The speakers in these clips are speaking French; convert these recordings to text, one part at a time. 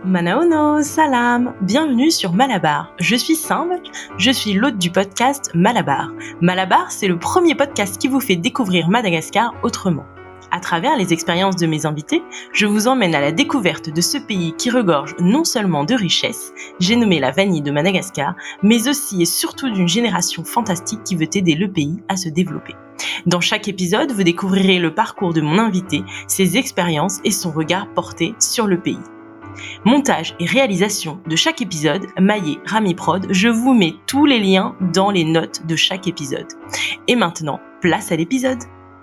Manaono, salam, bienvenue sur Malabar. Je suis Simble, je suis l'hôte du podcast Malabar. Malabar, c'est le premier podcast qui vous fait découvrir Madagascar autrement. À travers les expériences de mes invités, je vous emmène à la découverte de ce pays qui regorge non seulement de richesses, j'ai nommé la vanille de Madagascar, mais aussi et surtout d'une génération fantastique qui veut aider le pays à se développer. Dans chaque épisode, vous découvrirez le parcours de mon invité, ses expériences et son regard porté sur le pays. Montage et réalisation de chaque épisode, Maillé Rami Prod, je vous mets tous les liens dans les notes de chaque épisode. Et maintenant, place à l'épisode.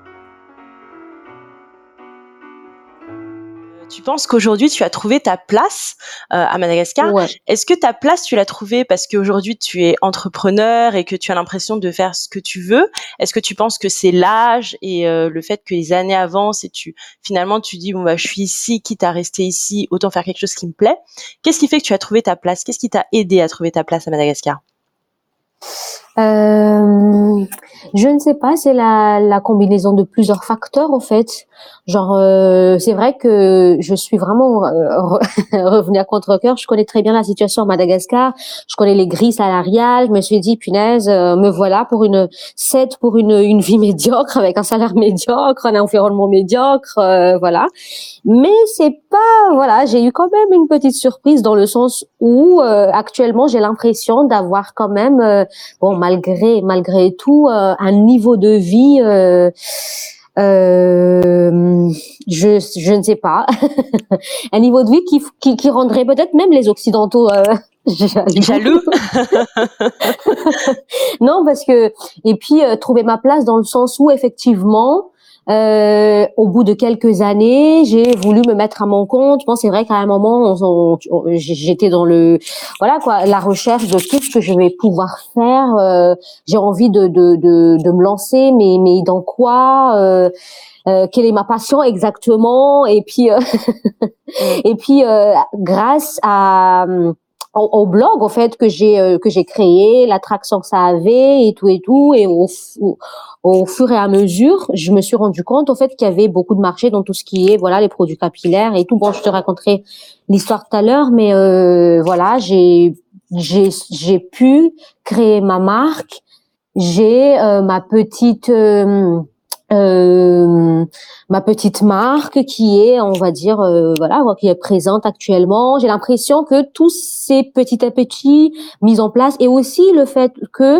Tu penses qu'aujourd'hui, tu as trouvé ta place à Madagascar. Ouais. Est-ce que ta place, tu l'as trouvée parce qu'aujourd'hui, tu es entrepreneur et que tu as l'impression de faire ce que tu veux? Est-ce que tu penses que c'est l'âge et le fait que les années avancent et finalement, tu dis, bon, bah, je suis ici, quitte à rester ici, autant faire quelque chose qui me plaît. Qu'est-ce qui fait que tu as trouvé ta place? Qu'est-ce qui t'a aidé à trouver ta place à Madagascar? Je ne sais pas, c'est la combinaison de plusieurs facteurs en fait. Genre, c'est vrai que je suis vraiment revenue à contre-cœur. Je connais très bien la situation à Madagascar. Je connais les grilles salariales. Je me suis dit, punaise, me voilà pour une vie médiocre avec un salaire médiocre, un environnement médiocre, voilà. Mais c'est pas, voilà, j'ai eu quand même une petite surprise dans le sens où actuellement j'ai l'impression d'avoir quand même, bon, malgré tout, un niveau de vie, je ne sais pas, un niveau de vie qui rendrait peut-être même les Occidentaux Jaloux. Non, parce que et puis trouver ma place dans le sens où effectivement. Au bout de quelques années, j'ai voulu me mettre à mon compte. Bon, c'est vrai qu'à un moment, j'étais dans la recherche de tout ce que je vais pouvoir faire. J'ai envie de me lancer, mais dans quoi quelle est ma passion exactement? Et puis, grâce au blog en fait que j'ai créé, l'attraction que ça avait et tout, et au fur et à mesure, je me suis rendu compte en fait qu'il y avait beaucoup de marché dans tout ce qui est les produits capillaires et tout. Bon, je te raconterai l'histoire tout à l'heure, mais j'ai pu créer ma marque. J'ai ma petite marque qui est, on va dire, qui est présente actuellement. J'ai l'impression que tout c'est petit à petit mis en place, et aussi le fait que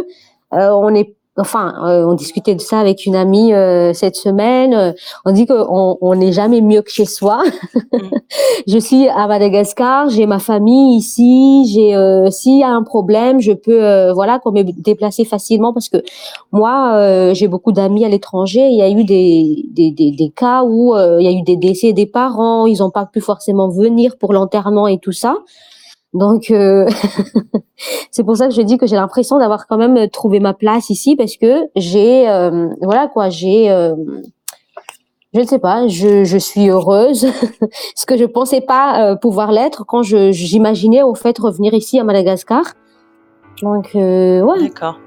on discutait de ça avec une amie cette semaine. On dit on n'est jamais mieux que chez soi. Je suis à Madagascar, j'ai ma famille ici, s'il y a un problème, je peux me déplacer facilement, parce que moi j'ai beaucoup d'amis à l'étranger. Il y a eu des cas où il y a eu des décès des parents, ils n'ont pas pu forcément venir pour l'enterrement et tout ça. Donc c'est pour ça que je dis que j'ai l'impression d'avoir quand même trouvé ma place ici, parce que je ne sais pas, je suis heureuse, ce que je pensais pas pouvoir l'être quand j'imaginais au fait revenir ici à Madagascar. Donc ouais. D'accord.